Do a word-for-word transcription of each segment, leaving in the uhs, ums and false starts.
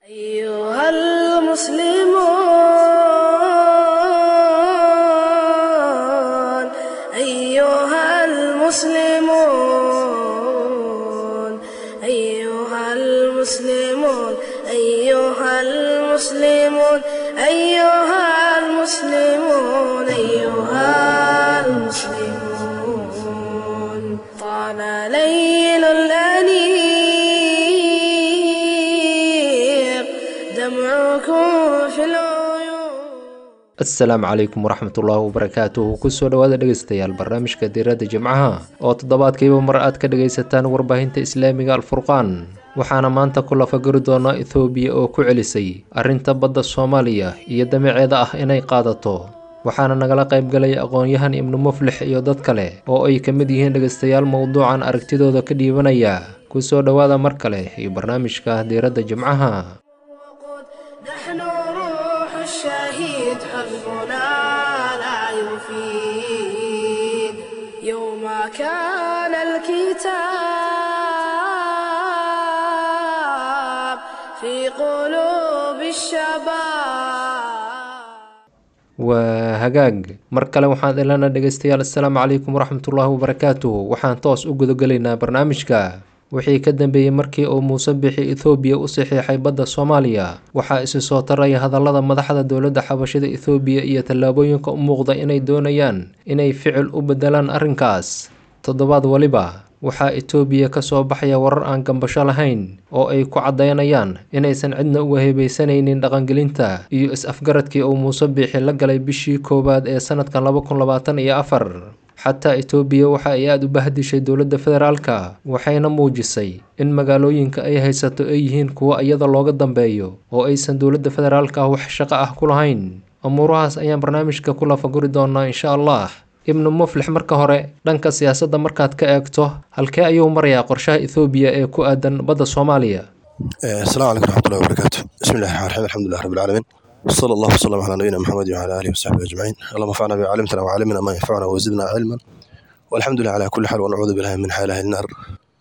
أيها المسلمون أيها المسلمون أيها المسلمون أيها المسلمون أيها المسلمون أيها المسلمون طال ليل الأنيق دمعكم في العيون. asalaamu calaykum waraxmatullaahi wabarakaatuhu kusoo dhawaada dhegeystayaal barnaamijka diiradda jimcaha oo toddobaadkiiba mar aad ka dhegaysataan warbaahinta islaamiga alfurqaan. waxaana maanta ku lafaguri doonaa ethoobiya oo ku celisay arrinta badda soomaaliya iyo damaceeda ah inay qaadato. waxaana nagala qaybgalay aqoon-yahan ibnu muflix iyo dad kale oo ay ka mid yihiin dhegaystayaal mowduucan aragtidooda ka dhiibanaya. kusoo dhawaada mar kale iyo barnaamijka diiradda jimcaha. نحن روح الشهيد حزبنا لا يفيد يوم كان الكتاب في قلوب الشباب. waa hagaag mar kale waxaan ilana dhegaystayaal assalaamu calaykum waraxmatullaahi wabarakaatuhu. waxaan toos u gudagelaynaa barnaamijka. wixii ka dambeeyey markii uu muuse bixi ethoobiya u saxiixay badda soomaaliya, waxaa isi soo taraya hadallada madaxda dowladda xabashida ethoobiya iyo tallaabooyinka u muuqda inay doonayaan inay ficil u beddelaan arrinkaas. toddobaad waliba waxaa etoobiya ka soo baxaya warar aan gambasho lahayn oo ay ku caddaynayaan inaysan cidna uga hebaysanaynin dhaqangelinta iyo is-afgaradkii uu muuse bixi la galay bishii koowaad ee sanadkan laba kun labaatan iyo afar. xataa etoobiya waxa ay aada u bahdishay dowladda federaalka, waxayna muujisay in magaalooyinka ay haysato ay yihiin kuwo iyada looga dambeeyo oo aysan dowladda federaalka ah wax shaqo ah ku lahayn. amuurahaas ayaan barnaamijka ku lafaguri doonaa insha allah. ibnu muflix, marka hore dhanka siyaasadda markaad ka eegto, halkee ayuu marayaa qorshaha ethoobiya ee ku aadan badda soomaaliya? asalaamu calaykum waraxmatullahi wabarakaatu. bismillahi raxmaan raxiim, alxamdulilah rabbil caalamiin, وصلى الله وسلم على نبينا محمد وعلى اله وصحبه اجمعين. اللهم انفعنا بما علمتنا وعلمنا ما ينفعنا وزدنا علما، والحمد لله على كل حال، ونعوذ بالله من حال اهل النار.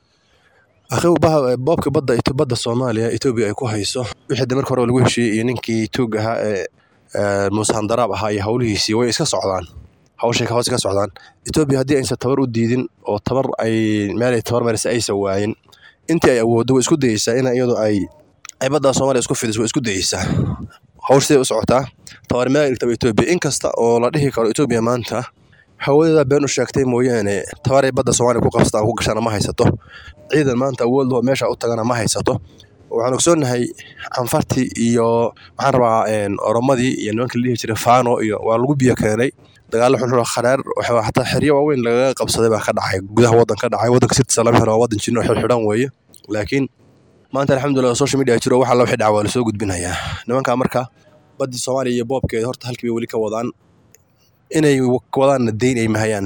اخي بابك بدا بدا Soomaaliya Ethiopia ay ku hayso wixii damar hore lagu heshiiyay iyo ninkii tuug ahaa ee Muuse Handaraab ahaa iyo hawlihiisii way iska socdaan, hawshay ka hoos ka socdaan. Ethiopia haddii aysan tabar u diidin oo tabar ay meel ay tabar maraysa ay sawaayeen, intii ay awooddo isku dayaysaa in iyadu ay ay badda Soomaaliya isku fidiso isku dayaysaa. hawshay u socotaa tabar meel irtaba Ethiopia, inkasta oo la dhihi karo Ethiopia maanta hawadeeda been u sheegtay mooyaane tabar ay badda Soomaaliya ku qabsataan ku gashana ma haysato. ciidan maanta awood loo meesha u tagana ma haysato. waxaan ogsoonahay anfartii iyo waxaan rabaa een oromadii iyo nimanka la dhihi jiray Faano iyo waa lagu biyo keenay dagaal xun oo kharaar waxa xataa xiriyo waaweyn laga qabsaday baa ka dhacay gudaha waddanka dhacay. waddanka sida salaam waa waddan jino xidhan weeye, laakiin maanta alxamdulillah social media jiro waxa la wixii dhacay waa la soo gudbinayaa. nimanka marka badda Soomaaliya iyo boobkeeda horta halkii bay wali ka wadaan inay wadaan deyn ay mahayaan,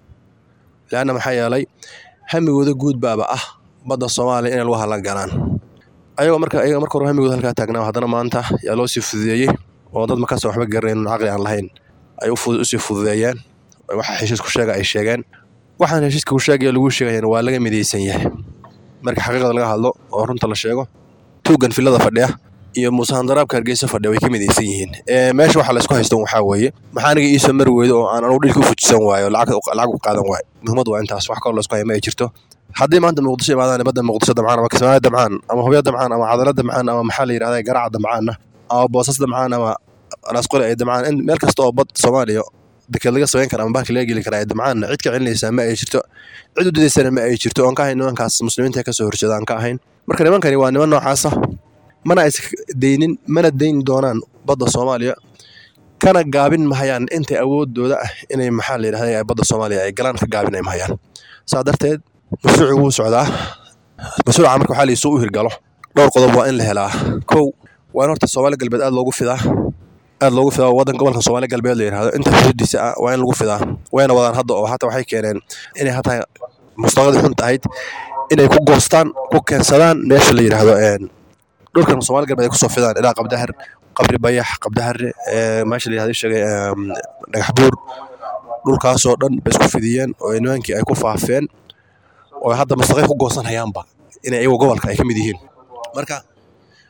laana maxay yeelay hamigooda guud baaba ah badda Soomaaliya in lagu halan galaan. ayagoo marka ayaga marka hore hamigooda halka taagnaa haddana maanta yaa loo sii fududeeyay oo dad ma ka soo waxba garanaynin aqli aan lahayn ay u fudud u sii fududeeyaan. waxa heshiis ku sheegay ay sheegeen waxaan heshiiska ku sheegay lagu sheegayna waa laga midaysan yahay. marka xaqiiqada laga hadlo oo runta la sheego, tuugan filada fadhiya iyo Muuse Handaraabka Hargeysa fadhiya way ka midaysan yihiin. ee meesha waxa la isku haysto waxa weeye maxaa aniga ii samar weedo oo aan anigu dhilka u fujisan waayo lacag lacag u qaadan waayo. muhiimadu waa intaas, wax kale la isku hayma ay jirto. haddii maanta Muqdisho imaadaan badda Muqdisho damcaan ama Kismaayo damcaan ama Hooyo damcaan ama Cadaalad damcaan ama maxaa la yiraahdaa Garaac damcaan ama Boosas damcaan ama Raasqole ay damcaan, in meel kasta oo bad Soomaaliya dadka laga sameyn karo ama baarka laga geli karo ay damcaan, cid ka celinaysa ma ay jirto, cid u diidaysana ma ay jirto. oo ka ahayn nimankaas muslimiinta ka soo horjeedaan ka ahayn. marka nimankani waa niman noocaas ah, mana is deynin mana deyn doonaan badda Soomaaliya, kana gaabin mahayaan intay awoodooda ah inay maxaa la yiraahdaa badda Soomaaliya ay galaan ka gaabin ay mahayaan. saa darteed mashruucu wuu socdaa. mashruuca marka waxa la isoo u hirgalo dhowr qodob waa in la helaa. kow waa in horta Soomaali galbeed aad loogu fidaa aad loogu fidaa waddan gobolka Soomaali galbeed la yiraahdo inta xuduudiisa ah waa in lagu fidaa. wayna wadaan hadda oo hata waxay keeneen inay hata mustaqbalka xun tahay inay ku goostaan ku keensadaan meesha la yiraahdo een dhulkan Soomaali galbeed ay ku soo fidaan ilaa Qabdahar, Qabri Bayax, Qabdahar ee meesha la yiraahdo sheegay dhagax buur, dhulkaas oo dhan bay isku fidiyeen oo nimankii ay ku faafeen oo hadda mustaqbal ku goosan hayaanba inay ayagu gobolka ay ka mid yihiin. marka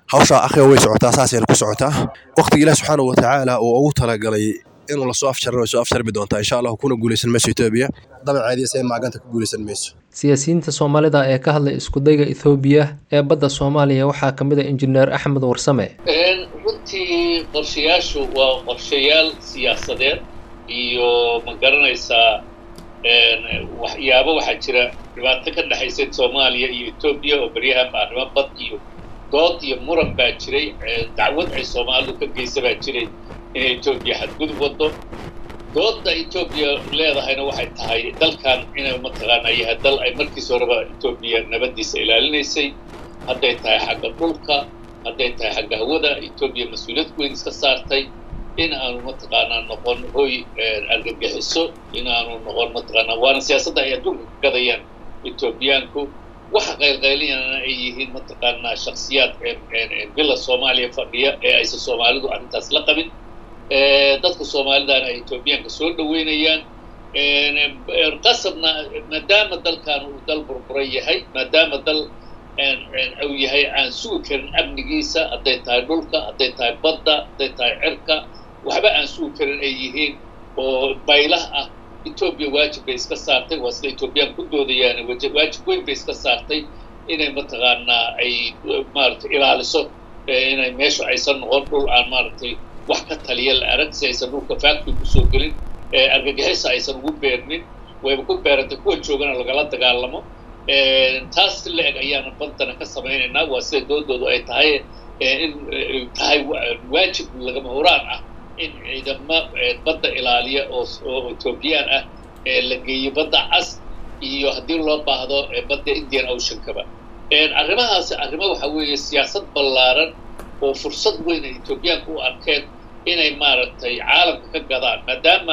hawsha akhiga way socotaa saasayna ku socotaa waqtiga Ilaahay subxaanahu wa ta'aala oo ugu talagalay inuu la soo afjarno soo afjarmi doonta insha Allah kuna guuleysan meesha Itoobiya dabacaadiisa ay maaganta ku guuleysan meesha siyaasiyiinta Soomaalida ee ka hadlay isku dayga Itoobiya ee badda Soomaaliya waxaa kamid ah injineer Axmed Warsame een runtii qorshayaashu waa qorshayaal siyaasadeed iyo ma garanaysaa een waxyaabo waxa jira dhibaato ka dhaxaysa Soomaaliya iyo Itoobiya oo bariyahan arrimo bad iyo dood iyo muran baa jiray dacwad ay Soomaalidu ka geysabaa jiray in Itoobiya xadgudub wado doodda Itoobiya leedahayna waxay tahay dalkan inay mataqaanaa yahay dal ay markii soo raba Itoobiya nabadiisa ilaalinaysay hadday tahay xagga dhulka hadday tahay xagga hawada Itoobiya mas'uuliyad weyn iska saartay in aanu mataqaanaa noqon hoy argagixiso in aanu noqon mataqaanaa waana siyaasadda ay adduunka ka gadayaan Itoobiyaanku waxa qaylqayliyana ay yihiin mataqaanaa shakhsiyaad bila Soomaaliya fadhiya ee aysan Soomaalidu arrintaas la qabin dadka Soomaalidana ay Itoobiyaanka soo dhaweynayaan qasabna maadaama dalkan uu dal burburay yahay maadaama dal uu yahay aan sugi karin amnigiisa hadday tahay dhulka hadday tahay badda hadday tahay cirka waxba aan sugi karin ay yihiin oo baylah ah Itoobiya waajib bay iska saartay waa sida Itoobiyaan ku doodayaan waajib weyn bay iska saartay inay mataqaanaa ay maaragtay ilaaliso inay meesha aysan noqon dhul aan maaragtay wax ka taliya la arag si aysan dhulka factory ku soo gelin argagixisa aysan ugu beermin wayba ku beerantay kuwa joogana lagala dagaalamo taas la eg ayaana badana ka samaynaynaa waa sida doodoodu ay tahay in tahay waajib lagama horaan ah in ciidamo badda ilaaliya oo Itoobiyaan ah la geeyo badda cas iyo haddii loo baahdo badda Indian Ocean-kaba arrimahaasi arrimo waxa weeye siyaasad ballaaran oo fursad weyn ay Itoobiyaanku u arkeen inay maaragtay caalamka ka gadaan maadaama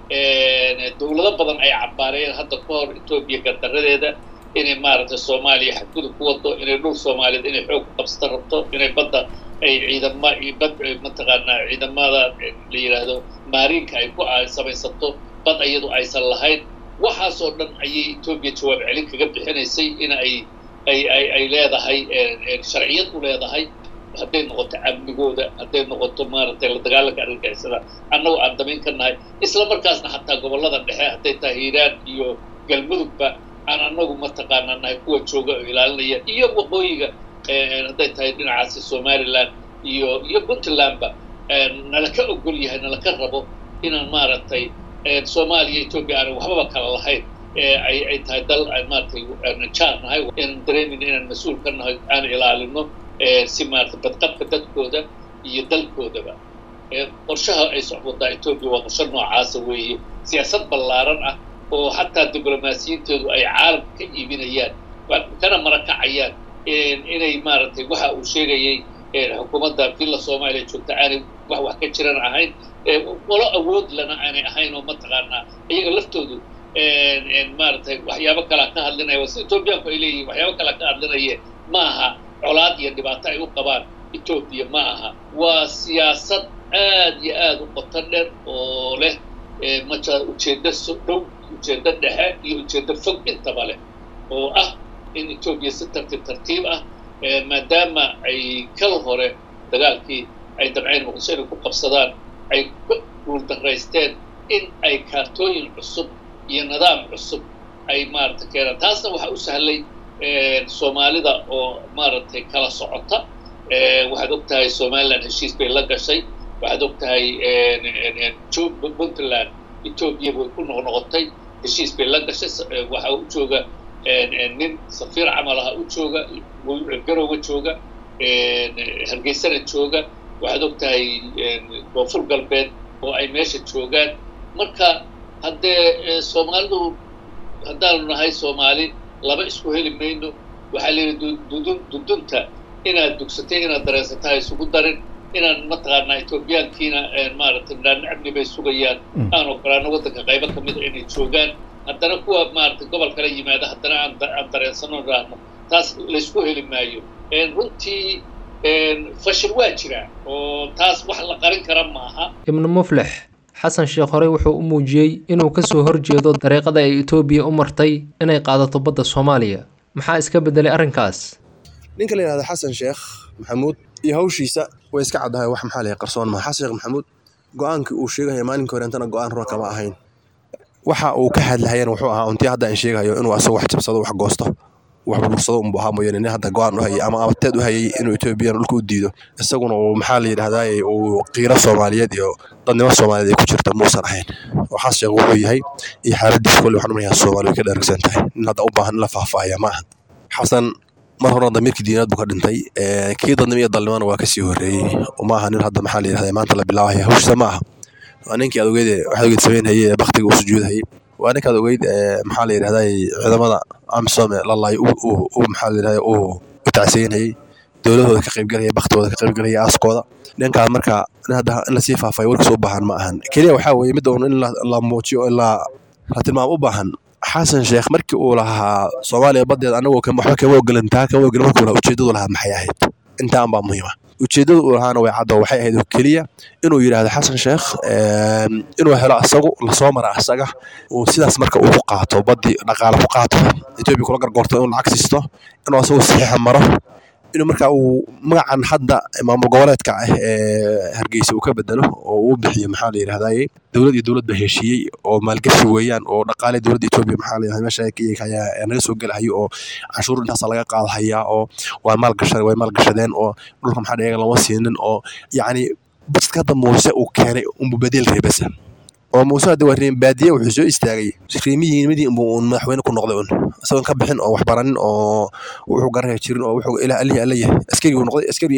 dowlado badan ay cabaareen hadda ka hor Itoobiya gardaradeeda inay maaragtay Soomaaliya xadgudub ku wado inay dhul Soomaaliyeed inay xoog qabsata rabto inay badda ay ciidamo iyo bad mataqaanaa ciidamada la yiraahdo maariinka ay ku samaysato bad iyadu aysan lahayn waxaas oo dhan ayay Itoobiya jawaab celin kaga bixinaysay in ay ay ay ay leedahay sharciyad u leedahay hadday noqoto amnigooda hadday noqoto maaragtay la dagaalanka argagixisada annagu aan damayn ka nahay isla markaasna xataa gobollada dhexe hadday tahay Hiiraan iyo Galmudugba aan annagu mataqaanaa nahay kuwa jooga oo ilaalinaya iyo waqooyiga hadday tahay dhinacaasi Somaliland iyo iyo Puntlandba nala ka ogol yahay nala ka rabo inaan maaragtay Soomaaliya Itoobiya aan waxba kala lahayn ay ay tahay dal ay maaragtay jaar nahay in dareemin inaan mas'uul ka nahay aan ilaalino si maaragtay badqabka dadkooda iyo dalkoodaba qorshaha ay socda Itoobiya waa qorshe noocaas weeye siyaasad ballaaran ah oo xataa diblomaasiyiinteedu ay caalamka ka iibinayaan kana marakacayaan inay maaragtay waxa uu sheegayay xukuumadda filla Soomaaliya joogta aanay wax wax ka jiran ahayn wala awood lana aanay ahayn oo mataqaanaa iyaga laftoodu maaragtay waxyaabo kala ka hadlinaya waa sida Itoobiyaanku ay leeyihiin waxyaabo kala ka hadlinaya ma aha colaad iyo dhibaato ay u qabaan Itoobiya ma aha waa siyaasad aad iyo aad u qoto dheer oo leh maja ujeeddo dhow ujeeddo dhexe iyo ujeeddo fog intaba leh oo ah in Itoobiya si tartiib tartiib ah maadaama ay kala hore dagaalkii ay dabceen muqdisho inay ku qabsadaan ay ku guuldarraysteen in ay kaartooyin cusub iyo nidaam cusub ay maaragtay keenaan taasna waxaa u sahlay Soomaalida oo maaragtay kala socota waxaad ogtahay Somaliland heshiis bay la gashay waxaad ogtahay Puntland Itoobiya way ku noqnoqotay heshiis bay la gashay waxa u jooga nin safiir camal ah u jooga Garowe jooga Hargeysana jooga waxaad ogtahay Koonfur Galbeed oo ay meesha joogaan marka haddee Soomaalidu haddaanu nahay Soomaali laba isku heli mayno waxaa leeyahay dudun dudunta inaad dugsatay inaad dareensatahay isugu darin inaan mataqaanaa Itoobiyaankiina maaragtay nacabni bay sugayaan aan ogolaano waddanka qaybo ka mid inay joogaan haddana kuwa maaragtay gobol kala yimaada haddana aan dareensano raahno taas laysku heli maayo runtii fashil waa jira oo taas wax la qarin kara maaha ibn muflix xasan sheekh hore wuxuu u muujiyay inuu ka soo horjeedo dariiqada ay Itoobiya u martay inay qaadato badda Soomaaliya maxaa iska bedelay arrinkaas ninka la yiraahdo xasan sheekh maxamuud iyo hawshiisa way iska caddahay wax maxaa laga qarsoon ma xasan sheekh maxamuud go'aankii uu sheegay maalinka horeentana go'aan ruux kama ahayn waxa uu ka hadlayeen wuxuu ahaa untii hadda aan sheegayo inuu asagu wax jabsado wax goosto wax bursado um baa mooyeen in hadda go'aan u hayay ama abteed u hayay inuu Itoobiya dhulka u diido isaguna uu maxaa la yiraahdaa uu qiiro Soomaaliyeed iyo dadnimo Soomaaliyeed ay ku jirta muusan ahayn waxa sheeg wuxuu yahay iyo xaaladiisa kulli waxaan umaleeyaa Soomaaliya ka dharagsan tahay in hadda u baahan la faahfaahiyo ma aha xasan mar hore damiirkii diinad buu ka dhintay ee kii dadnimo iyo dalnimana waa ka sii horeeyay uma aha nin hadda maxaa la yiraahdaa maanta la bilaabay hawsha ma aha aninkii aad ogeyd waxa ogeyd sameynayay baqtiga uu sujuudayay waa ninka aad ogeyd maxaa la yiraahdaa ciidamada amsom la laay uu maxaa la yiraahdaa uu tacsiinayay dawladooda ka qayb galaya baqtooda ka qayb galaya aaskooda ninka marka hadda in la sii faafay warkiis u baahan ma ahan kaliya waxa weeye mid in la muujiyo ila ratilmaam u baahan xasan sheekh markii uu lahaa Soomaaliya badeed anagu kama waxba kama ogolantaa kama ogolan markuu lahaa ujeedadu lahaa maxay ahayd inta aan baa muhiim ah ujeedadu uu lahaana way caddo waxay ahayd kaliya inuu yiraahdo xasan sheekh inuu helo asagu la soo mara asaga oo sidaas marka uu qaato badi dhaqaale ku qaato Itoobiya kula gargoorto inuu lacag siisto inuu asagu saxiix maro inuu marka uu magacan hadda maamul goboleedka ah ee Hargeysa uu ka bedelo oo uu bixiyo maxaa la yiraahdaa dawlad iyo dawlad baheshiyay oo maalgashi weeyaan oo dhaqaale dawladda Itoobiya maxaa la yiraahdaa meesha ay ka naga soo galayo oo cashuur intaas laga qaadaya oo waa maalgashada way maalgashadeen oo dhulka maxaa dhayaga lama siinin oo yaani dadka damboose uu keenay um bedel reebasa oo Muuse hadda wareen baadiye wuxuu soo istaagay shaqeemiyeen midii uu madaxweyne ku noqday isagoon ka bixin oo wax baranin oo wuxuu garay jirin oo wuxuu ilaa alihi alihi askari uu noqday askari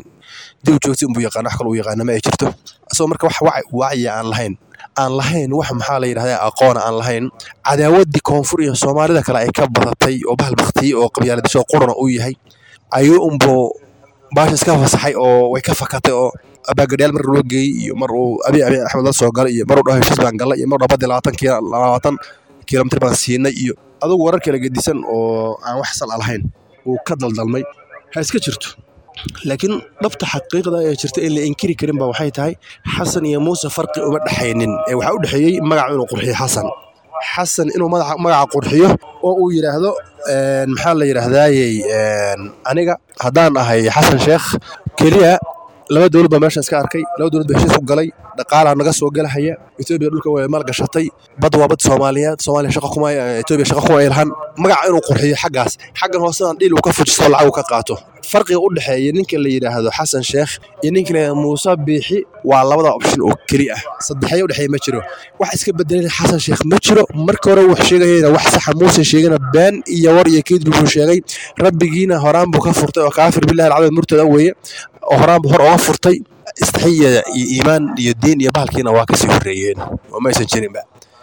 dib joogtay uu yaqaan wax kale uu yaqaan ma ay jirto asoo marka wax wacyi aan lahayn aan lahayn wax maxaa la yiraahdaa aqoon aan lahayn cadaawadii koonfur iyo Soomaalida kale ay ka badatay oo bahal baqti oo qabyaalada soo qorona uu yahay ayuu umbo baashis ka fasaxay oo way ka fakatay oo abaagadeel mar loo geeyay iyo mar uu abi abi Axmed soo galay iyo mar uu dhahay heshiis baan galay iyo mar uu badii labaatan kiiloomitir baan siinay iyo adigu warar kale gedisan oo aan wax sal lahayn uu ka daldalmay ha iska jirto laakiin dhabta xaqiiqda ay jirto in la inkiri karin ba waxay tahay xasan iyo Muuse farqi uma dhaxaynin ee waxa u dhaxeeyay magac inuu qurxiyo xasan xasan inuu magaca magaca qurxiyo oo uu yiraahdo een maxaa la yiraahdaa een aniga hadaan ahay xasan sheekh kaliya laba dawlad ba meesha iska arkay laba dawlad ba heshiis ku galay dhaqaalaha naga soo galahaya Itoobiya dhulka way maal gashatay bad waa bad Soomaaliyeed Soomaaliya shaqo kuma Itoobiya shaqo kuma ilhan magaca inuu qurxiyo xagaas xagan hoosadaan dhil uu ka fujisto lacag uu ka qaato farqiga u dhaxeeya ninka la yiraahdo xasan sheekh iyo ninka la Muuse Biixi waa labada option oo kali ah saddexay u dhaxeey ma jiro wax iska bedelay xasan sheekh ma jiro marka hore wax sheegayna wax sax Muuse sheegana baan iyo war iyo keed buu sheegay rabbigiina horaan buu ka furtay oo kaafir billahi alcad murtada weeye horaan buu hor oo furtay istaxiya iyo iimaan iyo diin iyo bahalkiina waa ka sii horeeyeen oo ma aysan jirin ba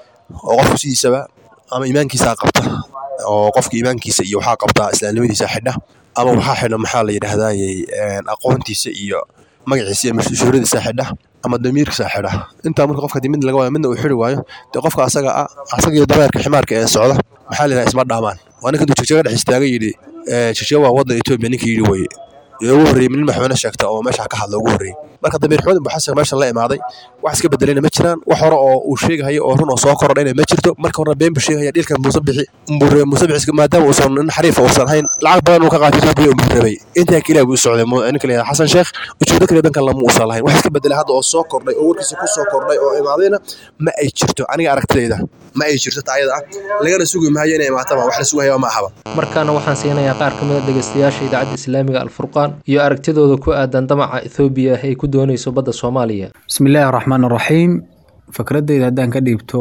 oo qofku sidiisaba ama iimaankiisa qabta oo qofka iimaankiisa iyo waxa qabta islaamnimadiisa xidha ama waxa xidha maxaa la yiraahdaa een aqoontiisa iyo magaciisa iyo mashruucdiisa xidha ama damiirkiisa xidha inta marka qofka dimid laga waayo midna uu xiri waayo de qofka asaga ah asaga iyo dameerka ximaarka ee socda maxaa la yiraahdaa isma dhaamaan waana kan joojiga dhex istaagay yiri ee jishawa wadda Itoobiya ninkii yiri way ugu horeeyay min maxweyne sheegta oo meesha ka hadla ugu horeeyay marka damiir xood buu xasan meesha la imaaday wax iska bedelayna ma jiraan wax hore oo uu sheegayo oo run oo soo kordhay ma jirto marka hore been buu sheegaya dhilkan Muuse Bixi umbuure Muuse Bixi maadaama uu soo xariif oo san hayn lacag badan uu ka qaatay Itoobiya umbuuray inta kale uu socday ninka la xasan sheekh ujeedo kale danka lama uusan lahayn wax iska bedelay hadda oo soo kordhay oo warkiisa ku soo kordhay oo imaadayna ma ay jirto aniga aragtayda ma ay jirto taayada lagana sugi maayo inay imaataba wax la sugayo ma ahaba markaana waxaan siinayaa qaar kamid ah dhageystayaasha idaacadda Islaamiga Al-Furqaan iyo aragtidooda ku aadan damaca Itoobiya ay ku doonayso badda Soomaaliya bismillaahir rahmaanir rahiim fakradayda hadaan ka dhiibto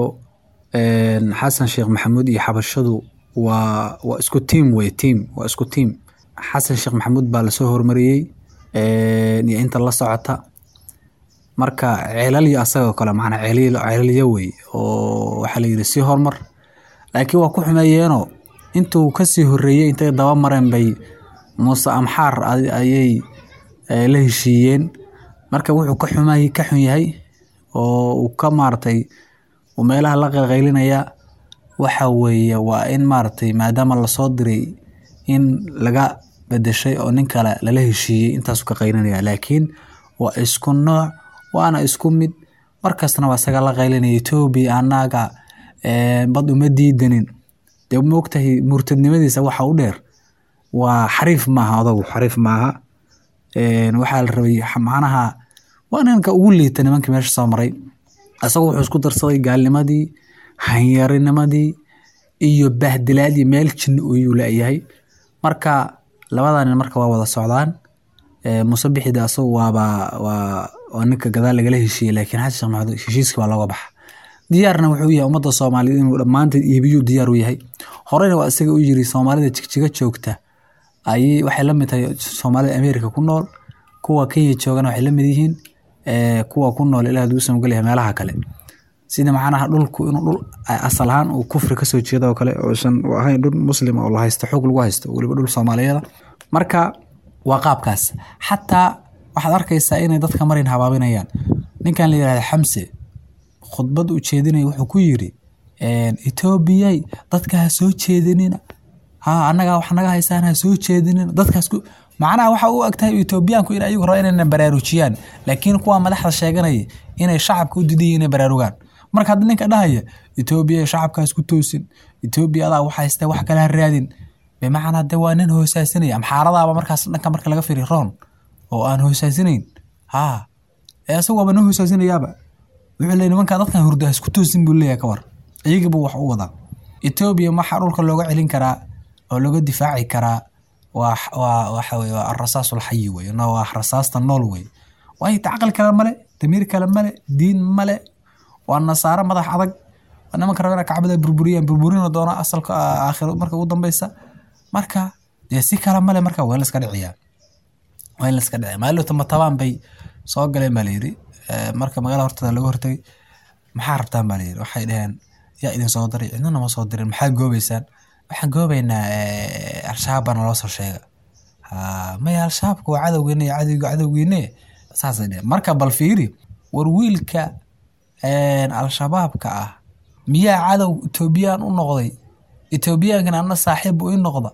een xasan sheekh maxamuud iyo xabashadu waa waa isku team way team waa isku team xasan sheekh maxamuud baa la soo hormariyay een iyo inta la socota marka ceelal iyo asaga kale macna ceelil ceelil way oo waxa la yiri si hormar laakiin waa ku xumeeyeeno intuu ka sii horeeyay intay daba mareen bay Muuse Amxaar ayay la heshiiyeen marka wuxuu ka xumaayay ka xun yahay oo uu ka maartay oo meelaha la qeylqeylinaya waxa weeye waa in maartay maadaama la soo diray in laga bedeshay oo nin kale la heshiiyay intaas ka qeynanaya laakiin waa isku nooc waana isku mid markastana waa saga la qeylinaya Itoobiya anaga ee bad uma diidanin de moogtahay murtadnimadiisa waxa u dheer waa xariif maaha odagu xariif maaha waxaa la rabay macnaha waa ninka ugu liita nimanka meesha soo maray asagoo wuxuu isku darsaday gaalnimadii hanyarinimadii iyo bahdilaadii meel jin uu leeyahay marka labadan marka waa wada socdaan Muuse Bixi asagoo waaba waa ninka gadaal laga heshiiyay laakiin Xasan Sheekh Maxamuud heshiiska waa laga baxa diyaarna wuxuu yahay ummadda Soomaaliyeed inuu dhamaanteed iibiyo diyaar u yahay horeyna waa isaga u yiri Soomaalida jigjiga joogta ay waxay la mid tahay Soomaalida Ameerika ku nool kuwa Kenya joogana waxay la mid yihiin ee kuwa ku nool ilaa duusan galay meelaha kale sida macnaha dhulku inuu dhul asal ahaan uu kufri ka soo jeedo oo kale oo san ahayn dhul muslim oo la haysto xog lagu haysto waliba dhul Soomaaliyeed marka waa qaabkaas xataa waxaad arkaysaa inay dadka marin habaabinayaan ninkan la yiraahdo Xamse khudbad u jeedinay wuxuu ku yiri een Ethiopia dadka ha soo jeedinina ha anaga wax naga haysana ha soo jeedinina dadkaas ku macnaha waxa uu agtahay Ethiopiaanku in ayagu rabo inay baraarujiyaan laakiin kuwa madaxda sheeganay inay shacabka u didiyeen inay baraarugaan marka hadda ninka dhahaya Ethiopia shacabkaas ku toosin Ethiopia adaa wax haysta wax kala raadin bimacna dawaanin hoosaasinay am xaaradaba markaas dhanka marka laga fiiriyo roon oo aan hoosaasinayn ha ee asagoo bana hoosaasinayaba wuxuu leeyahay nimanka dadka hurda isku toosin buu leeyahay ka war iyagu wax u wada Ethiopia ma xarulka looga celin karaa oo looga difaaci karaa waa waa waxa weey waa ar-rasaasul hayy weey no waa rasaasta nool weey way taqal kala male tamir kala male diin male waa nasaara madax adag anama karabana kacbada burburiyaan burburina doona asalka aakhiro marka ugu dambaysa marka si kala male marka waa la iska dhiciyaa waa la iska dhiciyaa maalo tama tabaan bay soo galay maleeri marka magaalada hortada lagu hortay maxaa rabtaan maleeri waxay dhaheen yaa idin soo diray inana ma soo dirin maxaa goobaysaan waxaan goobaynaa al-shabaab loo soo sheega ha ma al-shabaabku waa cadawgeena cadawga cadawgeena saasay marka bal fiiri war wiilka een al-shabaabka ah miyaa cadow Ethiopian u noqday Ethiopian ana saaxiib u noqda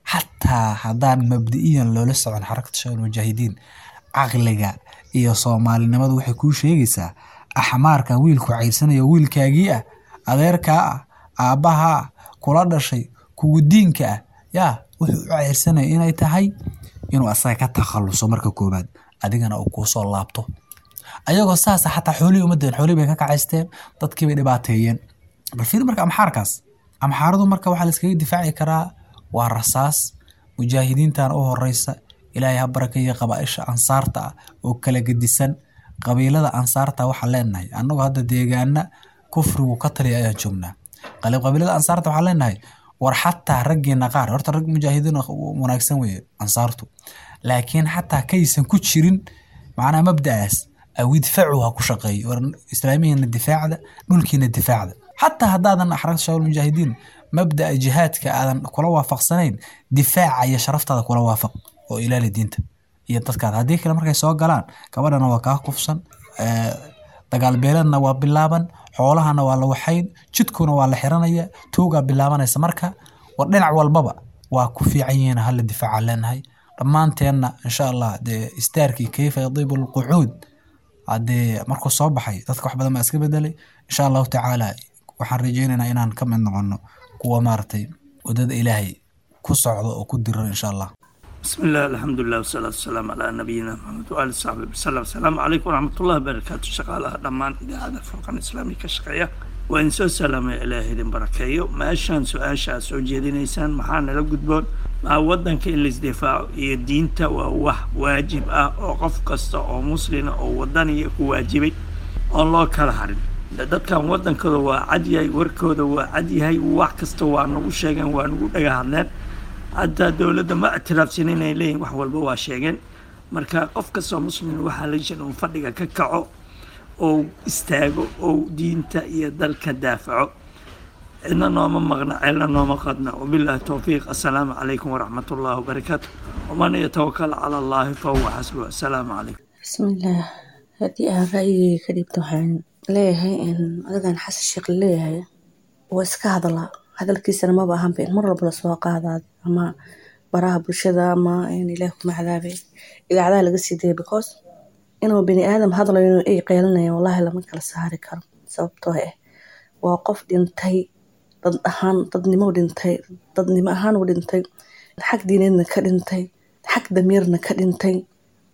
hatta hadaan mabdi'iyan loola socon xarakada shaqada mujaahidiin aqliga iyo Soomaalinimadu waxay ku sheegaysaa axmaarka wiilku caysanaya wiilkaagii ah adeerka ah aabaha kula dhashay kugu diinka ah yaa wuxuu caysanay inay tahay inuu asaga ka takhaluso marka koobaad adigana uu ku soo laabto ayagoo saas xataa xooliyo umadan xooliyo bay ka kacaysteen dadkii bay dhibaateeyeen bal fiir marka amxaarkaas amxaaradu marka waxa la iskaga difaaci karaa waa rasaas mujaahidiintan oo horeysa ilaahay ha barakeeyo qabaa'isha ansaarta oo kala gedisan qabiilada ansaarta waxa leenahay annagu hadda deegaana kufrigu ka taliya ayaan joognaa qalab qabiilada ansaarta waxa leenahay war xataa raggeena qaar horta rag mujaahidiin wanaagsan weeye ansaartu laakiin xataa kaysan ku jirin macna mabdaas aw idfaacuha ku shaqeey war islaamiyana difaacda dhulkiina difaacda حتى هذا حركة شباب المجاهدين مبدأ جهادك هذا كله وافقسنين دفاع يا شرفت هذا كله وافق وإلى الدين ينتذكر هذيك لما كان يسوق قلان كمان أنا وكاه قفصا أه تقال بيلنا وباللابن حولها أنا ولا وحين جدكنا ولا حرانية توقع باللابن يسمركها ورنع والبابا وكفي عين هل الدفاع لنا هاي لما أنت أنا إن شاء الله دي استاركي كيف يضيب القعود هذا مركز صباحي تذكر بدل ما أسكب بدلي إن شاء الله تعالى waxaan rajeynaynaa inaan ka mid noqono kuwa maartay wadada Ilaahay ku socdo oo ku diran insha Allah bismillah alhamdulillah wassalatu wassalamu ala nabiyyina Muhammad wa alihi sahbihi sallam assalamu alaykum wa rahmatullahi wa barakatuh shaqaalaha dhamaan idaacada furqan islaamika shaqeeya wa in soo salaamay Ilaahay idin barakeeyo meeshan su'aasha soo jeedinaysaan maxaa nala gudboon ma wadanka in la isdifaaco iyo diinta waa wax waajib ah oo qof kasta oo muslim oo wadaniga ku waajibay oo loo kala harin dadkan wadankooda waa cad yahay warkooda waa cad yahay wax kasta waa nagu sheegeen waa nagu dhaga hadleen hadda dawladda ma ictiraafsan inay leeyihiin wax walba waa sheegeen marka qof kasta oo muslim waxa la jiro uu fadhiga ka kaco oo istaago oo diinta iyo dalka daafaco inna nooma maqna ila nooma qadna wabillahi tawfiiq assalamu alaykum wa rahmatullahi wa barakatuh wa man yatawakkal ala allah fa huwa hasbuh assalamu alaykum bismillah hadii aan ra'yiga ka dhigto waxaan leeyahay in adagan Xasan Sheekh leeyahay oo iska hadla hadalkiisana ma baahan been mar walba soo qaadaad ama baraha bulshada ama in Ilaahay ku macdaabe idaacada laga sii deeyay because inuu bini aadam hadlayo inuu ay qeylanayo wallahi lama kala saari karo sababtoo ah waa qof dhintay dad ahaan dadnimo dhintay dadnimo ahaan u dhintay xaq diineedna ka dhintay xaq damiirna ka dhintay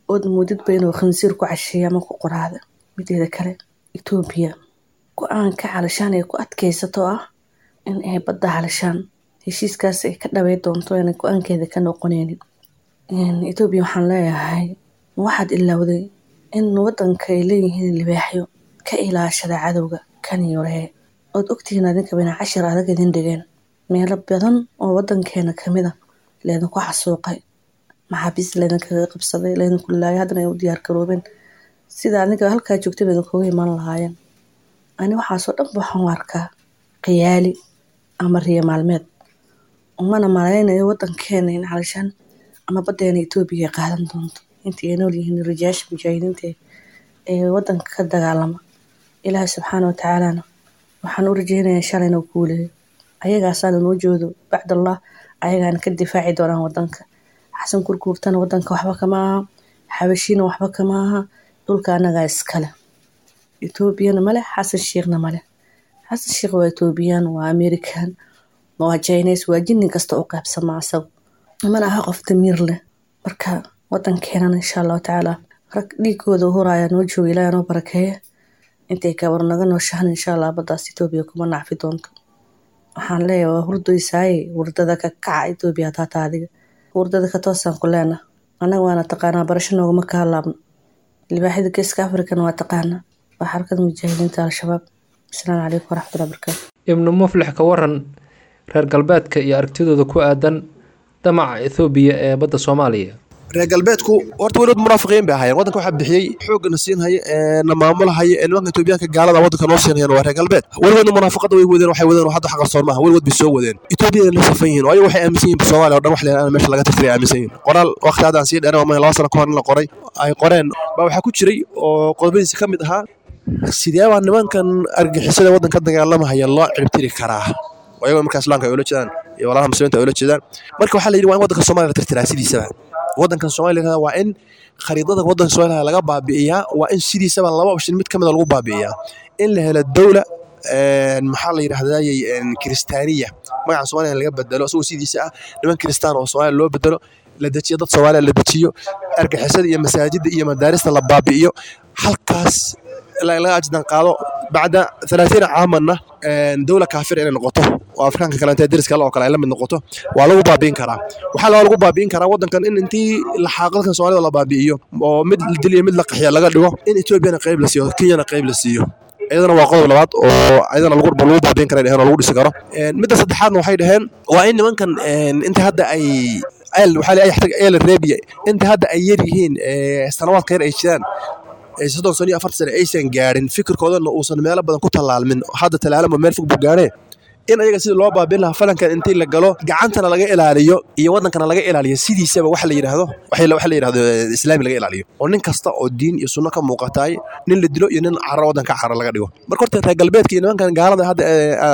ood moodidba inuu khansiir ku casheeya ama ku qoraada. mideeda kale Ethiopia go-aanka calashaan ay ku adkaysato ah in ay badda calashaan heshiiskaas ay ka dhawey doonto inay go-aankeeda ka noqonaynin. Ethiopia waxaan leeyahay waxaad ilowday in wadanka ay leeyihiin libaaxyo ka ilaashada cadowga kan yoree ood ogtihiin adinka bina cashir adag idin dhigeen meelo badan oo wadankeena kamid ah leedin ku xasuuqay maxaabiis leedin kaga qabsaday leedin ku laayay haddana ay u diyaar garoobeen sida adinka halkaa joogtay leedin kugu iman lahaayeen. ani waxaasoo dhan waxaan arkaa qiyaali ama riyo maalmeed umana malaynayo wadankeena in calashaan ama badeena Ethiopia qaadan doonto intii ay nool yihiin rijaasha mujaahidiinta ee wadanka ka dagaalama. ilaahay subxaanahu wa tacaala waxaan u rajeynayaa shalay inuu kuuleeyo ayagaasaan noo joodo bacdallah ayagaan ka difaaci doonaan wadanka. xasan kurkuurtana wadanka waxba kama aha, xabashiina waxba kama aha, dhulka anagaa iskale. Ethiopiana male, xasan sheekhna male. xasan sheekh waa Ethiopian, waa American, waa Chinese, waa jinni kasta oo qaybsama asagu mana aha qof damiir leh. marka wadankeena insha Allah taala rag dhiigooda horaya noo joogo ilaahay noo barakeeyo intay ka warnaga noo shahan insha Allah baddaas Ethiopia kuma nacfi doonto. waxaan leeyahay hurdoysay hurdada ka kaca Ethiopia taata adiga hurdada ka toosan ku leena anaga waana taqaanaa barasho noogama ka laabno libaaxida Geeska Afrikana waa taqaanaa waa xarakada mujaahidiinta al-shabaab. assalaamu calaykum waraxmatullahi wabarakaatu. ibnu muflix ka waran reer galbeedka iyo aragtidooda ku aadan damaca Ethiopia ee badda Soomaaliya. reer galbeedku horta weligood munaafiqiin bay ahaayeen wadanka waxaa bixiyey xoogana siinhaya na maamulahaya ee nimanka Etoobiyaanka gaalada wadanka noo siinhayaan waa reer galbeed. weligoodna munaafiqada way wadeen waxay wadeen hadda xaq soon maaha weligood bay soo wadeen. Ethiopia la safan yihiin oo waxay aaminsan yihiin Soomaaliya oo dhan wax leeyahay meesha laga tirtiray aaminsan yihiin. qoraal waqti hadaan sii dheeraa ma laba sano ka hor la qoray ay qoreen baa waxaa ku jiray oo qodobadiisa ka mid ahaa sidee baa nimankan argixisada wadanka dagaalamaya loo ciribtiri karaa ayagoo markaas islaamka ay ula jeedaan iyo walaalaha muslimiinta ay ula jeedaan. marka waxaa la yidhi waa in wadanka Soomaaliya la tirtiraa sidiisaba. wadankan Soomaaliya waa in khariidada wadanka Soomaaliya laga baabi'iyaa waa in sidiisaba laba option mid kamid ah lagu baabi'iyaa in la helo dawla een maxaa la yiraahdaa een kristaaniya magaca Soomaaliya laga bedelo soo sidiisa ah niman kristaan oo Soomaaliya loo bedelo la dajiyo dad Soomaaliya la dajiyo argixisada iyo masaajida iyo madaarista la baabi'iyo halkaas la la ajdan qaado bacda ثلاثين عامنا dawla kaafir inay noqoto oo Afrikaanka kale inta dariska oo kale ay la mid noqoto waa lagu baabiin karaa. waxa lagu baabiin karaa wadankan in intii la xaqalka Soomaaliya la baabi'iyo oo mid diliyo mid la qaxiyo laga dhigo in Ethiopia qayb la siiyo Kenya qayb la siiyo ayadana waa qodob labaad oo ayadana lagu lagu baabiin karaa in lagu dhisi karo. midda saddexaadna waxay dhaheen waa in nimankan inta hadda ay ay waxa ay xaq ay la reebiye inta hadda ay yar yihiin sanawaad kayr ay jiraan ay soddon sano iyo afartan sano aysan gaarin fikirkoodana uusan meel badan ku talaalmin hadda talaalmo meel fog bugaanay in ayaga sida loo baabin lahaa falankan intii la galo gacantana laga ilaaliyo iyo wadankana laga ilaaliyo sidiisaba wax la yiraahdo waxay wax la yiraahdo islaami laga ilaaliyo oo nin kasta oo diin iyo sunno ka muuqatay nin la dilo iyo nin carro wadanka carro laga dhigo. marka horta reer galbeedka iyo nimankan gaalada hadda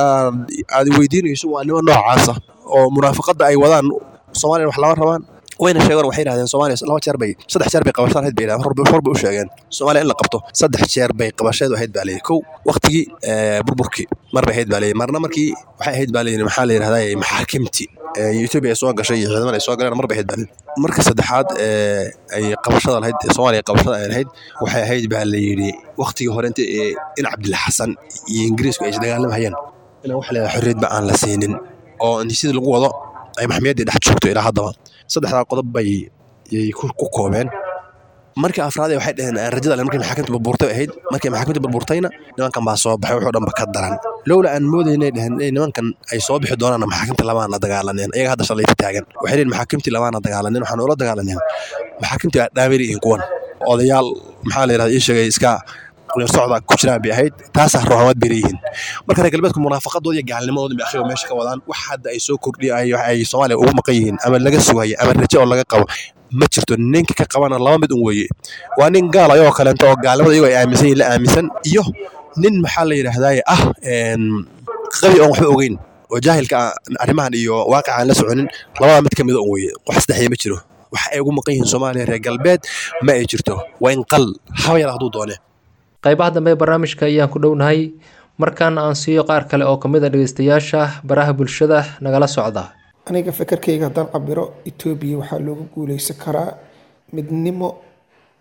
aad weydiinayso waa niman noocaas ah oo munaafiqada ay wadaan Soomaaliya wax laba rabaan wayna sheegan waxay yiraahdeen Soomaaliya laba jeer bay saddex jeer bay qabashada ahayd bay yiraahdeen horba u sheegeen Soomaaliya in la qabto saddex jeer bay qabashada ahayd baa leeyahay kow waqtigii burburkii mar bay ahayd baa leeyahay marna markii waxay ahayd baa leeyahay maxaa la yiraahdaa maxaakiimti Ethiopia soo gashay ciidamada ay soo galeen mar bay ahayd baa leeyahay marka saddexaad ay qabashada ahayd Soomaaliya qabashada ay ahayd waxay ahayd baa leeyahay waqtigii hore inta in Cabdillah Xasan iyo Ingiriisku ay dagaalamayeen in wax la xorriyad ba aan la siinin oo in sidii lagu wado ay maxmiyadii dhex joogto ilaa haddaba saddexda qodob bay ku koobeen. markii afraad waxay dhaheen rajada markii maxaakiimta burburtay ahayd markii maxaakiimta burburtayna nimankan baa soo baxay wuxuu dhanba ka daran lowla aan moodaynay dhaheen nimankan ay soo bixi doonaan maxaakiimta labaana dagaalaneen iyaga hadda shalay taagan waxay leeyihiin maxaakiimta labaana dagaalaneen waxaan ula dagaalaneen maxaakiimta dhaamiri in kuwan odayaal maxaa la yiraahdaa ii sheegay iska socda ku jiraan bay ahayd taas ah ruuxaad biriin. marka reer galbeedku munaafiqadooda iyo gaalnimadooda bay akhriyo meesha ka wadaan wax hadda ay soo kordhiyay ay Soomaaliya ugu maqan yihiin ama laga sugay ama rajo oo laga qabo ma jirto ninka ka qabana laba mid un weeye waa nin gaal ayoo kale oo gaalnimada iyagu ay aaminsan yihiin la aaminsan iyo nin maxaa la yiraahdaa ah een qabi oo waxba ogeyn oo jaahilka arrimahan iyo waaqicaan la soconin labada mid kamid ah weeye wax saddexay ma jiro wax ay ugu maqan yihiin Soomaaliya reer galbeed ma ay jirto waa in qal hawayar haduu doonay. qaybaha dambe barnaamijka ayaan ku dhownahay markaan aan siiyo qaar kale oo kamid ah dhageystayaasha baraha bulshada nagala socda. aniga fikirkayga haddaan cabiro Ethiopia waxaa loogu guuleysan karaa midnimo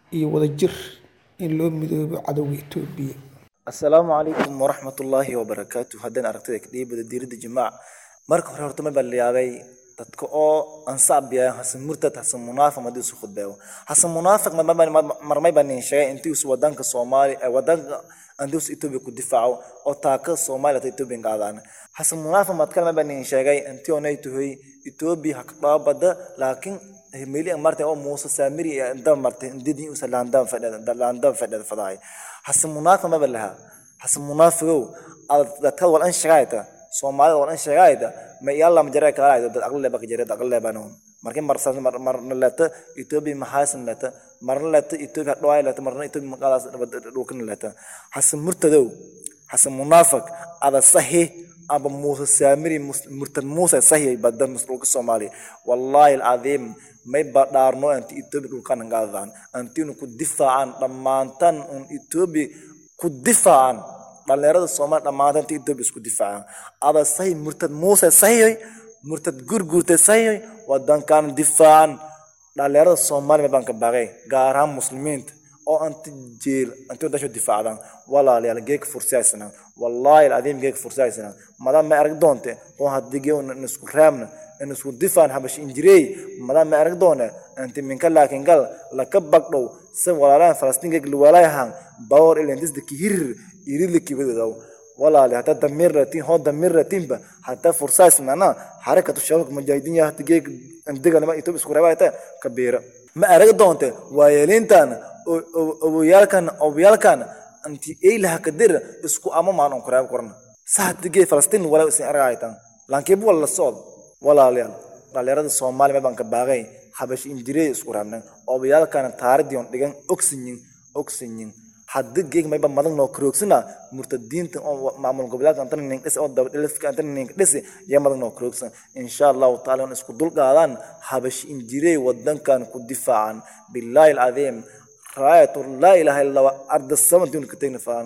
iyo wadajir in loo midoobo cadowga Itoobiya. Assalaamu calaykum waraxmatullaahi wabarakaatuh. Haddaan aragtida ka dhiibada diiradda jimaac marka hore horta ma balliyaabay dadka oo ansaabiya hasan murtad hasan munaafiq ma disu khudbeeyo hasan munaafiq ma marmay baan sheegay intii uu wadanka Soomaali ee wadanka andus Itoobiya ku difaaco oo taaka Soomaaliya Itoobiya qaadaan hasan munaafiq ma kalma baan sheegay intii oo naytuhay Itoobiya haqda bada laakiin meeli martay oo Muuse Saamiri inta martay indii uu salaandaan fadhada dalaandaan fadhada fadaay hasan munaafiq ma balaha hasan munaafiq dadka wal an sheegayta Soomaaliya wal an sheegayta ma yalla ma jaray kala dad aqal leba jiray aqal leba noon markii marsan marna lata Itoobiya ma haasan lata marna lata Itoobiya dhawaay lata marna Itoobiya maqalas dhulkan lata hasan murtadow hasan munaafiq ada sahih aba Muuse Saamiri murtad Muuse sahih badan muslimka Soomaaliya wallahi alazim may badaarno anti Itoobiya dhulkan gaadaan anti ku difaacan dhamaantan un Itoobiya ku difaacan dhalinyarada Soomaaliya dhamaantan Itoobiya isku difaacan ada sahih murtad Muuse sahih murtad gurgurta sahih wadankan difaacan dhalinyarada Soomaaliya baan ka baaqay gaar ahaan muslimiinta oo anti jeel anti dadka difaacan walaalayaal geek fursaysana wallahi alazim geek fursaysana madam ma arag doonte oo hadigii in isku raamna in isku difaan habash injirey madam ma arag doona anti minka laakiin gal la ka bagdhow si walaalaan Falastiin geek luwalayahan bawr ilaa disda kihir iridli kibadaw walaal hata damirratin ho damirratinba hata fursaysana na harakatu shabak mujaahidiin ya hadigii andiga lama Itoobiya isku rabayta kabeera ma arag doonte waayelintan oo yaalkan oo yaalkan anti ilaha kadir isku ama maan on qaraab qorna saatige Falastiin wala isin aragaytan laakiin wala soo walaalayaal dhalinyarada Soomaaliya baan ka baaqay habash injirey isku raabna oo yaalkan taaridiyon dhigan oxygen oxygen hadigii may ba madan noo kroogsina murtadiinta oo maamul gobolka antan nin dhis oo dawlad ilafka antan nin dhis ya madan noo kroogsan insha Allah taala isku dul qaadaan habash injirey wadankan ku difaacan billahi alazim راية لا إله إلا الله أرض السماء دون كتير نفعل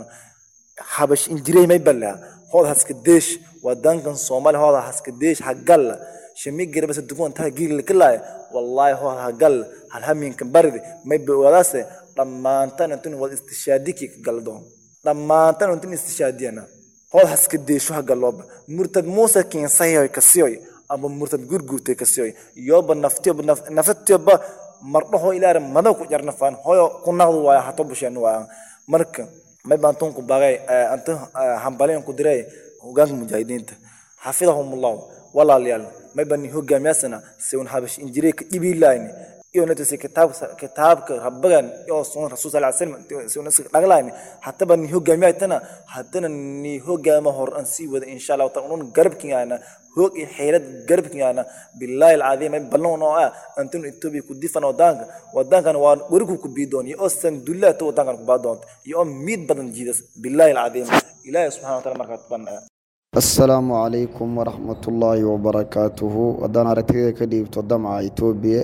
حبش إنجري ما يبلع هذا هسكديش ودان كان صومال هذا هسكديش حقل شميك جرب بس الدفون تها جيل كله والله هو حقل هالهم يمكن برد ما يبقى وراسه لما أنت نتون والاستشهاديك قلدهم لما أنت نتون استشهادينا هذا هسكديش شو حقل لوب مرتد موسى كين صحيح كسيوي أبو مرتد جرجور تكسيوي يوب النفتي بنف نفتي با marno ilaa madaw ku jarna faan hooyo ku naqdo waa hato bushan waa marka may baanton ku bagay anta hambaleen ku diray hogaanka mujaahidiinta xafidahumullah walaalayaal may bani hogaamiyasana si un habash injirey ka ibiilayni iyo natasi kitaab kitaabka rabbagan iyo sunan rasuul sallallahu alayhi wasallam si un dhaglayni hatta bani hogaamiyatana haddana ni hogaama hor an si wada insha Allah ta'ala un garbkiina hoog in xeelad garbkiina billahi alazim balloon oo ah antum Itoobiya ku difaan wadanka wadankan waa warigu ku biidoon iyo san dullata wadankan ku baadoon iyo mid badan jiidas billahi alazim ilaahi subhanahu wa ta'ala marka tabana السلام عليكم ورحمة الله وبركاته ودانا رتيجة كديب تضم على إثيوبيا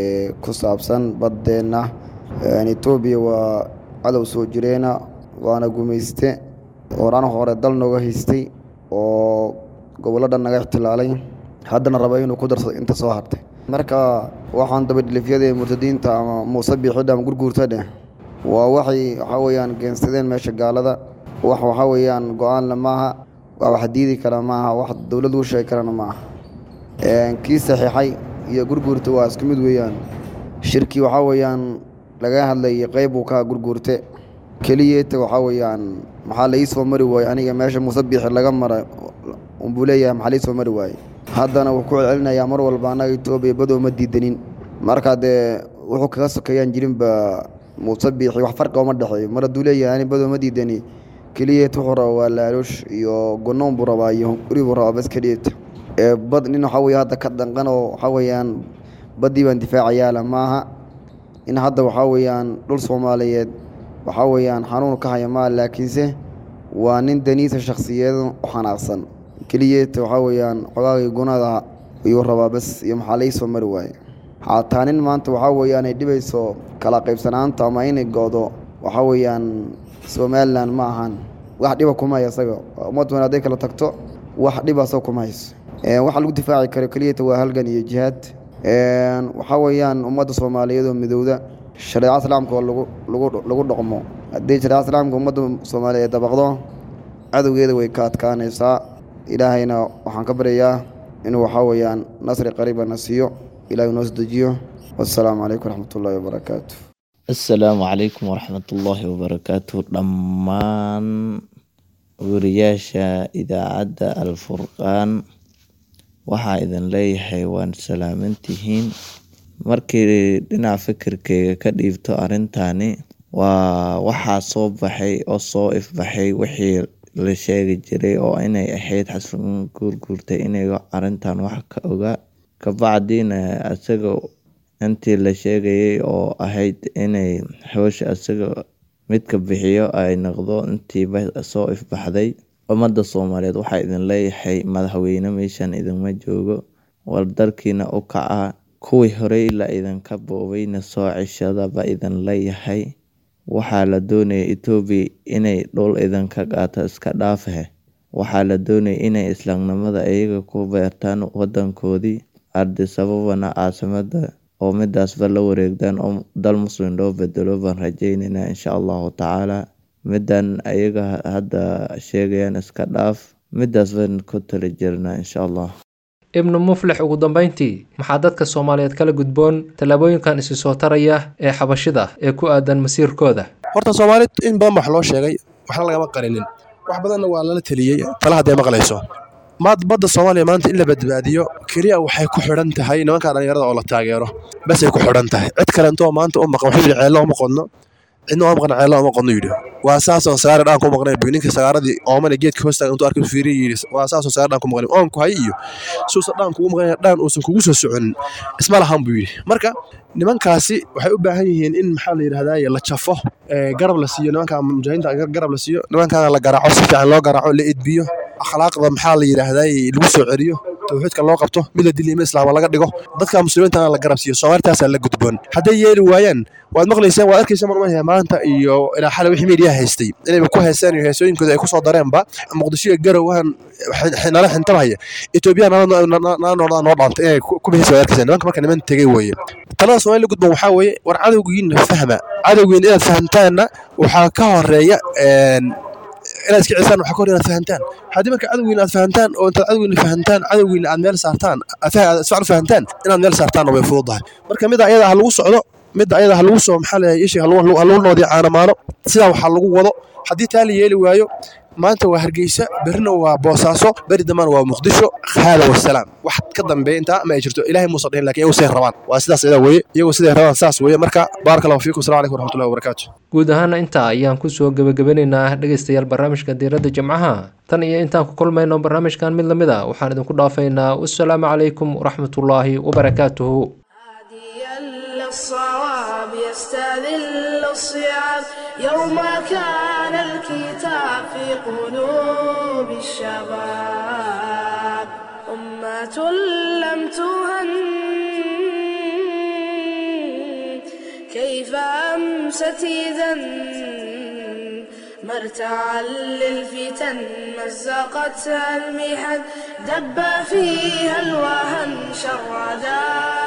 كسابسن بدنا يعني إثيوبيا وعلى سوجرينا وأنا قميستي ورانا هورا دل نوجهستي وقبل ده نجح تلالي هذا الربعين وقدر أنت صاحبته مركا وحن تبدي اللي في هذه المرتدين تا مصبي حدا مقول قرطة ووحي حويان جنسدين ماشي قال هذا وح حويان قان لماها وحديدي كلامها واحد دولة وشيء كلامها معه كي صحيحي يا جرجورت واسكمد ويان شركي وحويان لقاها اللي يقيبوا كا جرجورت كلية وحويان محل يسوى مروي أنا ماشي مصبيح لقمرة وبولية محل يسوى مروي هذا أنا وقوع علنا يا مرو البانا يتوبي بدو مدي دنين مركز وحوك غسو كيان جرين بمصبيح وحفرق ومدحي مرة دولية يعني بدو مدي دنين كلية تحرى ولا لوش يو جنون بربا يو قريب بربا بس كلية بد إنه حوي هذا كذا قنو حويان بدي باندفاع عياله معها إن هذا وحويان دول صوماليات وحويان حنون كهاي مال لكن زه ونين دنيس الشخصيات وحناصن كلية وحويان حواي جنا ذا يوربا بس يوم حالي سومرواي حاتانين ما أنت وحويان يدبي سو كلا قيب سنان تامين الجودو وحويان سومالان maahan wax dhiba kuma yasaga ummaduna adeeg kala tagto wax dhiba soo kuma hays ee waxa lagu difaaci karo kaliya waa halgan iyo jihaad ee waxa weeyaan ummadda Soomaaliyeed oo midowda shareecada islaamka oo lagu lagu lagu dhaqmo haddii shareecada islaamka ummadda soomaaliyeed ay dabaqdo cadowgeeda way ka adkaanaysaa ilaahayna waxaan ka baryayaa inuu waxaa weeyaan nasri qariibana siiyo ilaahay noo dejiyo wassalaamu calaykum waraxmatullaahi wabarakaatu assalaamu calaykum waraxmatullaahi wabarakaatu dhammaan wariyaasha idaacadda alfurqaan waxaa idin leeyahay waan salaamantihiin markii dhinac fikirkeyga ka dhiibto arrintani waa waxaa soo baxay oo soo ifbaxay wixii la sheegi jiray oo inay ahayd xasan guurguurtay inay arrintan wax ka ogaa kabacdiina asaga intii la sheegayay oo ahayd inay hawsha asaga midka bixiyo ay noqdo intiiba soo ifbaxday ummadda soomaaliyeed waxaa idin leeyahay madaxweyne meeshan idinma joogo waldarkiina u kaca kuwii horey la idinka boobayna soo ceshadaba idin leeyahay waxaa la doonaya Itoobiya inay dhul idinka qaato iska dhaafahe waxaa la doonaya inay islaamnimada ayaga ku beertaan wadankoodii Addis Ababana caasimada oo midaasba la wareegdaan oo dal muslim loo bedelo baan rajaynaynaa insha allahu tacaala midan ayaga hadda sheegayaan iska dhaaf midaas baan ku tala jirnaa insha allah ibnu muflix ugu dambeyntii maxaa dadka Soomaaliyeed kala gudboon talaabooyinkan isu soo taraya ee xabashida ee ku aadan masiirkooda horta Soomaaliyeed in badan wax loo sheegay waxna lagama qarinin wax badanna waa la taliyay tala haday maqlayso maad badda Soomaaliya maanta in la badbaadiyo kaliya waxay ku xiran tahay nimanka dhalinyarada oo la taageero bas ay ku xiran tahay cid kale intoo maanta u maqan wixii ceelo uma qodno cidna uma maqan ceelo uma qodno yidhi waa saasan sagaar dhaan ku maqnay bigninka sagaaradii oomana geedka hoosta intuu arkay fiiri yiri waa saasan sagaar dhaan ku maqnay oon ku hay iyo suusa dhaan ku maqnay dhaan uusan kugu soo socon isma lahan buu yiri marka nimankaasi waxay u baahan yihiin in maxaa la yiraahdaa la jafo ee garab la siiyo nimanka mujaahidiinta garab la siiyo nimanka la garaaco si fiican loo garaaco la idbiyo akhlaaqda maxaa la yiraahdaa lagu soo celiyo tawxiidka loo qabto mid diinta islaamka laga dhigo dadka muslimiinta la garab siiyo Soomaalidaas la gudboon haday yeeli waayaan waad maqlaysaan waad arkaysaa marmaha maanta iyo ila xal wixii media haystay inay ku heesaan iyo heesooyinkooda ay ku soo dareenba Muqdisho garowan xinala xintabaya Itoobiya noo noo noo dhaantay inay ku bixisay arkaysan nimanka marka niman tagay weeye talada Soomaaliya gudboon waxa weeye war cadowgiin fahma cadowgiin inaad fahantaana waxa ka horeeya een inaad iska cisaan waxa kor inaad fahantaan hadii marka cadowgiin aad fahantaan oo inta cadowgiin fahantaan cadowgiin aad meel saartaan aad fahantaan inaad meel saartaan way fududahay marka mid ayada ha lagu socdo mid ayada ha lagu soo maxal yeeshay ha lagu noodi caanamaano sida waxa lagu wado hadii taali yeeli waayo maanta waa Hargeysa berna waa Boosaaso bari damaan waa Muqdisho hada wasalaam wax ka dambeynta ma ay jirto Ilaahay Muuse dhayn laakiin ay soo rabaan waa sidaas ila weeye iyagu sidii rabaan saas weeye marka barakallahu fiikum assalamu alaykum warahmatullahi wabarakatuh guud ahaan inta ayaan ku soo gabagabeynaa dhageystayaal barnaamijka diirada jimcaha tan iyo intaan ku kulmayno barnaamijkan mid lamid ah waxaan idinku dhaafaynaa wassalamu alaykum warahmatullahi wabarakatuh الصواب يستذل الصيام يوم كان الكتاب في قلوب الشباب أمة لم تهن كيف أمست إذا مرتعا للفتن مزقتها المحن دب فيها الوهن شرداب